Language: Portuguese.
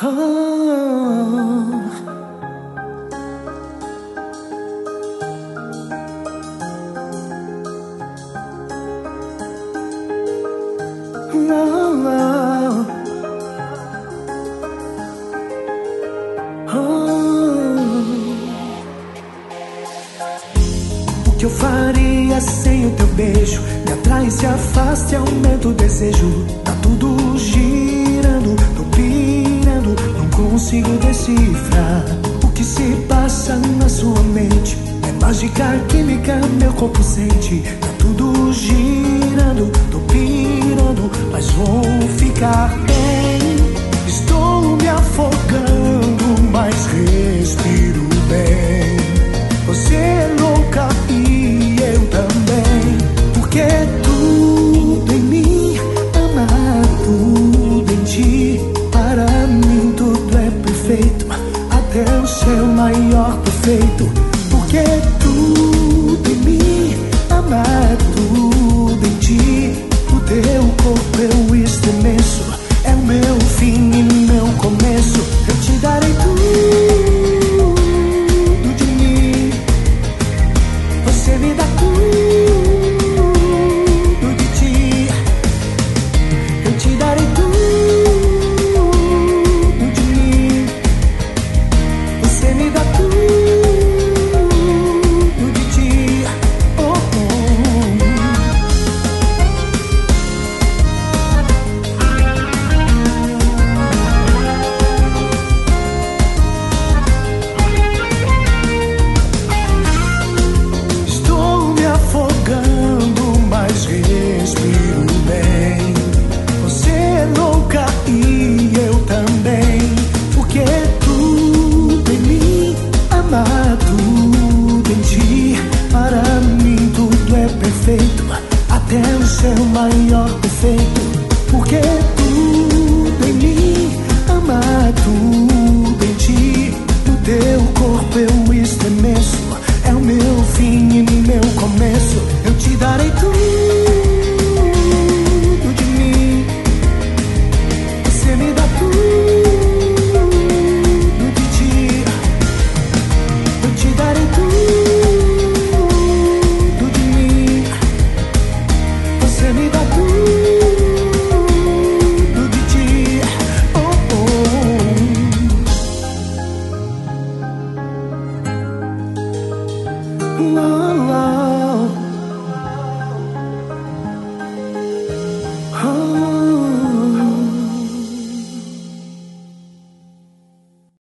O que eu faria sem o teu beijo? Me atrai, se afasta e aumenta o desejo. Tá tudo girando, tô pirando, não consigo decifrar o que se passa na sua mente. É mágica, química, meu corpo sente. Tá tudo girando, tô pirando, mas vou ficar bem. Estou me afogando, mas respiro bem. Você é louca e eu também, porque tudo em mim ama tudo em ti. Para mim tudo é perfeito, até o seu maior defeito, porque tudo